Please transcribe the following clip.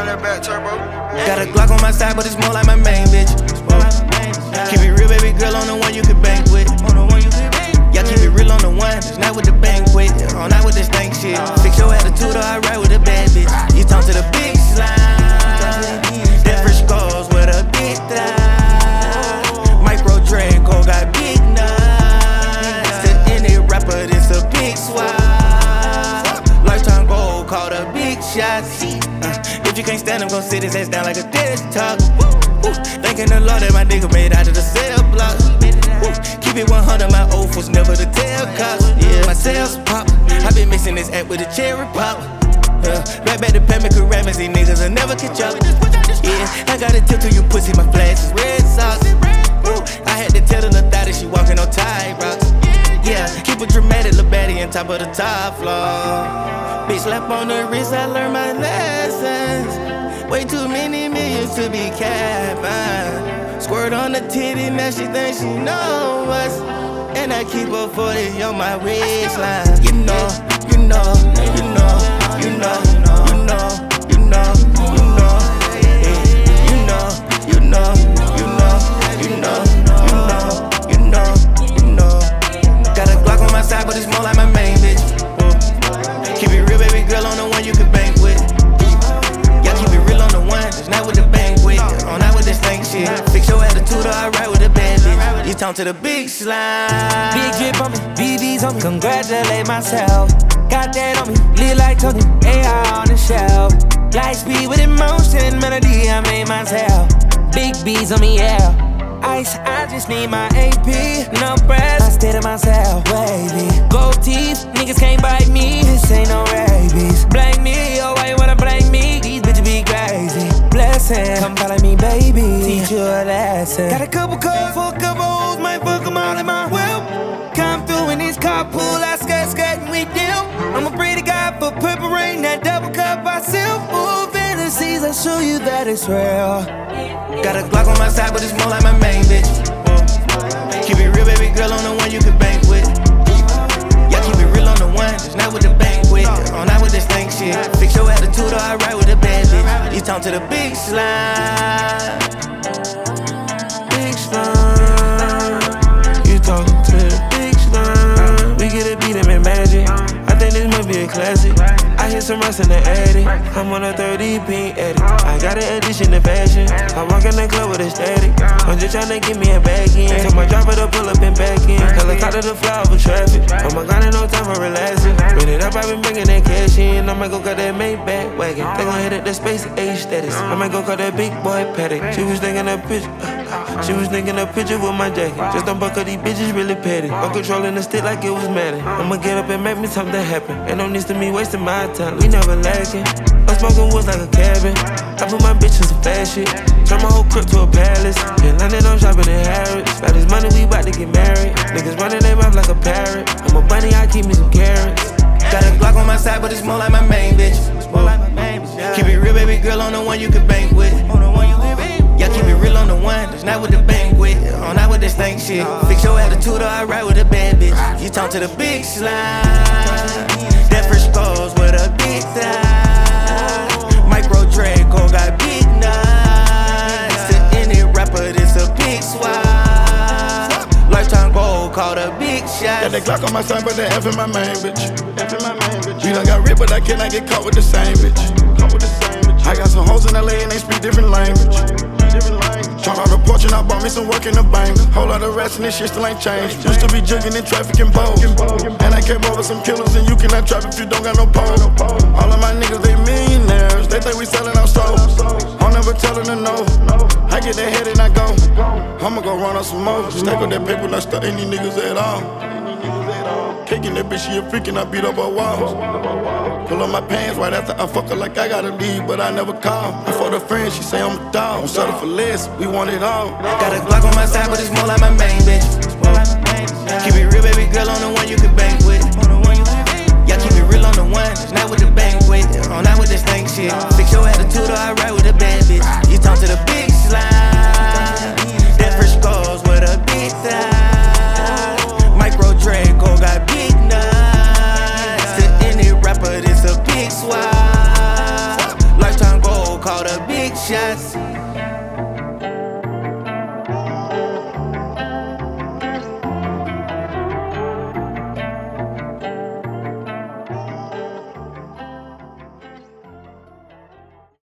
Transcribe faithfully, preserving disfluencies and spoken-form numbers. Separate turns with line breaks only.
that back turbo.
Got a Glock on my side, but it's more like my main bitch. Keep it real, baby girl, on the one you can bank with. Y'all keep it real on the one, it's not with the banquet. On not with this stank shit. Fix your attitude or I ride with a bad bitch. You talk to the big slime. Different scores with a big thigh. Micro Draco got big nuts. To any rapper, this a big swap. Lifetime goal called a big shot. Uh, if you can't stand him, gon' sit his ass down like a desktop. Thanking the Lord that my nigga made out of the cell block. Keep it one hundred, my oath was never to tell cops. Yeah, my sales pop. I been mixing this app with a cherry pop. Uh, back back to Pamela Karamas, these niggas will never catch up. Yeah, I got a tip to you pussy, my flash is red sauce. Woo, I had to tell the little thotty she walking on tight rocks. Yeah, keep it dramatic, lil' baddie on top of the top floor. Bitch slap on the wrist, I learned my lessons. Way too many millions to be capping. Squirt on the titty, now she thinks she know us. And I keep a forty on my waistline. You know, you know, you know, you know, you know, you know, you know, you know, you know, you know, you know, you know, you know, you know. Got a Glock on my side, but it's more like my main bitch. Keep it real, baby girl, on the one you can bank with. Y'all keep it real on the one, it's not with the banquet. On not with this stank shit. Fix your attitude or I ride with a bad bitch. You talk to the big slime.
Big drip on me, B B's on me, congratulate myself. Got that on me, lit like Tony, A I on the shelf. Light speed with emotion, melody I made myself. Big B's on me, yeah. Ice, I just need my A P. No breath, I stay to myself, baby. Gold teeth, niggas can't bite me. This ain't no rabies. Blame me, oh why you wanna blame me? These bitches be crazy. Blessing, come follow me, baby. Teach you a lesson. Got a couple calls for a couple hoes, might fuck them all in my whip. Come through in this carpool, I skirt, skirt, and we deal. I'm a pretty guy for purple rain, that double cup I sip. Full fantasies, I show you that it's real.
Got a Glock on my side, but it's more like my main bitch. Keep it real, baby girl, on the one you can bank with. Y'all keep it real on the one, it's not with the banquet. On not with this stank shit. Fix your attitude or I ride with a bad bitch. You talk to the big slime.
Big slime. You talking to the big slime. We get a beat him in magic. I think this might be a classic. I hit some rocks in the attic. I'm on a thirty pink edit. I got an addition to fashion. I walk in the club with a static. I'm just tryna get me a bag in. Tell my driver to pull up and back in. Helicopter to fly over traffic. Oh my god, ain't no time for relaxing. Run it up, I been bringing that cash in. I might go cut that Maybach wagon. They gon' hit at the space age status. I might go cut that big boy paddock. She was thinking a picture. She was thinking a picture with my jacket. Just don't buckle, these bitches really petty. I'm controlling the stick like it was Madden. I'ma get up and make me something happen. Ain't no need to me wasting my time. We never lacking. I'm smoking woods like a cabin. I put my bitch in some fast shit. Turn my whole crib to a palace. In London, I'm shopping in Harrods. By this money, we bout to get married. Niggas running their mouth like a parrot. I'm a bunny, I keep me some carrots.
Got a Glock on my side, but it's more like my main bitch. Keep it real, baby girl, on the one you can bank with. Y'all keep it real on the one, it's not with the banquet. On not with this stank shit. Fix your attitude or I ride with a bad bitch. You talk to the big slime. Different scores with a big thigh. Micro Draco got big nuts. To any rapper, this a big swap. Lifetime goal called a big shot.
Got that Glock on my side, but that F in my main bitch. F in my main bitch. You done got ripped, but I cannot get caught with the same bitch. Caught with the same bitch. I got some hoes in L A and they speak different language. Different language. Turned on the porch and I bought me some work in the bank. Whole lot of rats and this shit still ain't changed. Used to be jugging in traffic and bows. And I came over some killers and you cannot trap if you don't got no pole. All of my niggas, they millionaires. They think we selling our souls. I'm never telling them no. I get that head and I go. I'ma go run on some more. Stack up that paper, not stuck any niggas at all. Kicking that bitch, she a freak and I beat up her walls. Pull up my pants right after I fuck her like I gotta leave, but I never call. I fought a friend, she say I'm a dog. Don't settle for less, we want it all.
Got a Glock on my side, but it's more like my main bitch. Keep it real, baby girl, on the one you can bank with. Y'all keep it real on the one, it's not with the banquet. On not with this stank shit. Fix your attitude or I ride with a bad bitch. You talk to the big slime. Different scores with a big thigh. Micro Draco got big nuts. To any rapper, this a big swap. Lifetime goal called big shots.